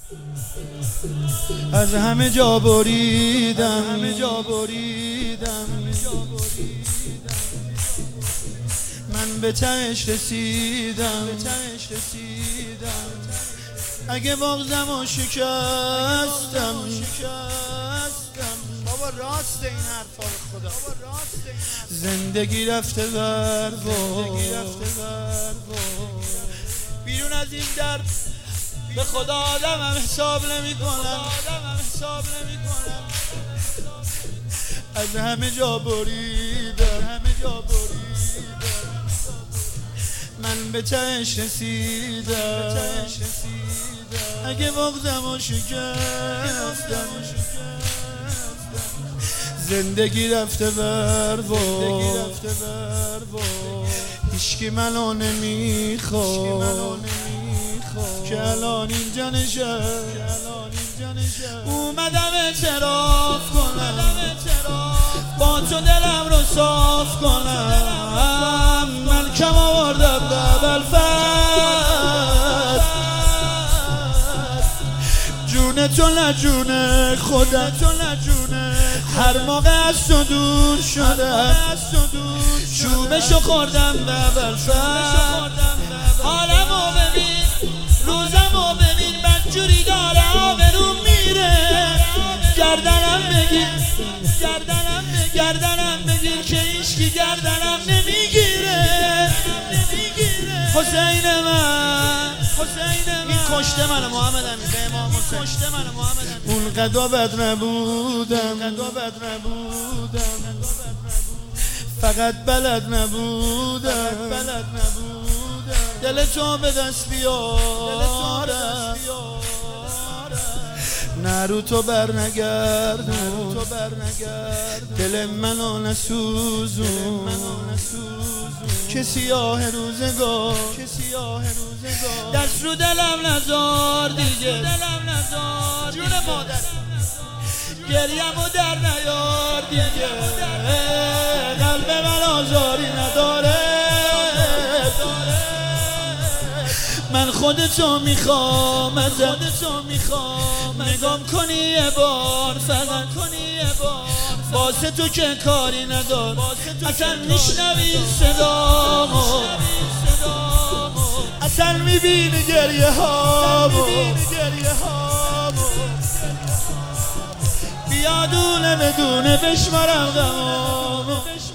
از همه جا بریدم من به تهش رسیدم اگه بغضمو شکستم بابا راست این حرفا رو خدا. زندگی رفته ور بیرون از این در به خدا آدمم حساب نمی کنم از همه جا بریدم من به تهش رسیدم اگه بغضمو شکستم زندگی رفته ور هیچکی منو نمیخواد که الان اینجا نشست اومدم اعتراف کنم با تو دلم رو صاف کنم ملکم آوردم بلفت جون تو نه جون خودم هر موقع از تو دور شدم چوبشو خوردم بلفت حالمو ببین روزمو ببین بدجوری داره آبروم میره گردنم بگیر که هیچکی گردنم نمیگیره حسین من این کشته من محمد امین به امام حسین اون قدا بد نبودم فقط بلد نبودم دل تو به دست بیارم نه رو تو بر نگردون دل منو نسوزون که سیاه روزگار دست رو دلم نزار دیگه جون مادر گریمو در نیار دیگه قلب من آزاری نداره من خودتو میخوام نگام کنی یه بار فقط واسه تو که کاری ندار اصلا میشنوی صدامو اصلا میبینی گریه هامو بیا دونه بدونه بشمارم غمامو